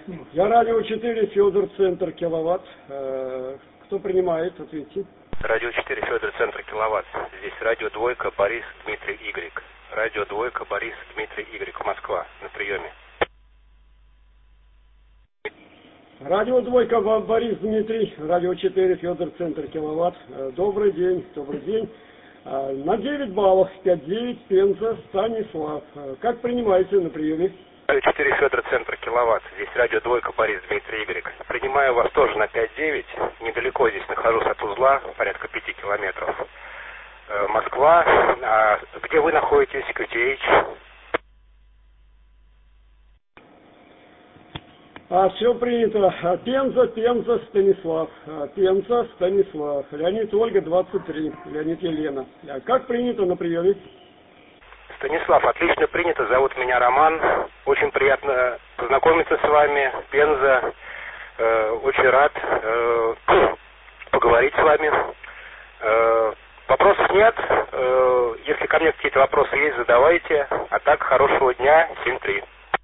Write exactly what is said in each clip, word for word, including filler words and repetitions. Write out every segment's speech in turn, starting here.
Я радио четыре, Федор, центр, киловатт. Э, кто принимает, ответьте. Радио четыре, Федор, центр, киловатт. Здесь радио двойка, Борис, Дмитрий, Y. Радио двойка, Борис, Дмитрий, Y. Москва. На приеме. Радио двойка, Борис, Дмитрий. Радио четыре, Федор, центр, киловатт. Э, добрый день, добрый день. Э, на девять баллов, пять девять, Пенза, Станислав. Э, как принимаете на приеме? Радио четыре, Федор, центр, киловатт. Здесь радио двойка, Борис, Дмитрий, Y. Принимаю вас тоже на пять девять. Недалеко здесь нахожусь от узла, порядка пяти километров. Э, Москва. А где вы находитесь? Q T H? А, все принято. Пенза, Пенза, Станислав. Пенза, Станислав. Леонид, Ольга, двадцать три. Леонид, Елена. А как принято на приеме? Станислав, отлично принято. Зовут меня Роман. Очень приятно познакомиться с вами. Пенза. Э, очень рад э, поговорить с вами. Э, вопросов нет. Э, если ко мне какие-то вопросы есть, задавайте. А так, хорошего дня. семь три.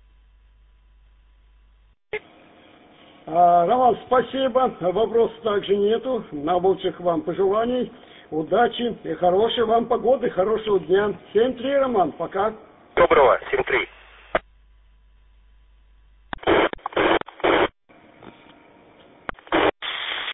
А, Роман, спасибо. Вопросов также нету. Наилучших вам пожеланий, удачи и хорошей вам погоды, хорошего дня. семь три, Роман, пока. Доброго. семь три.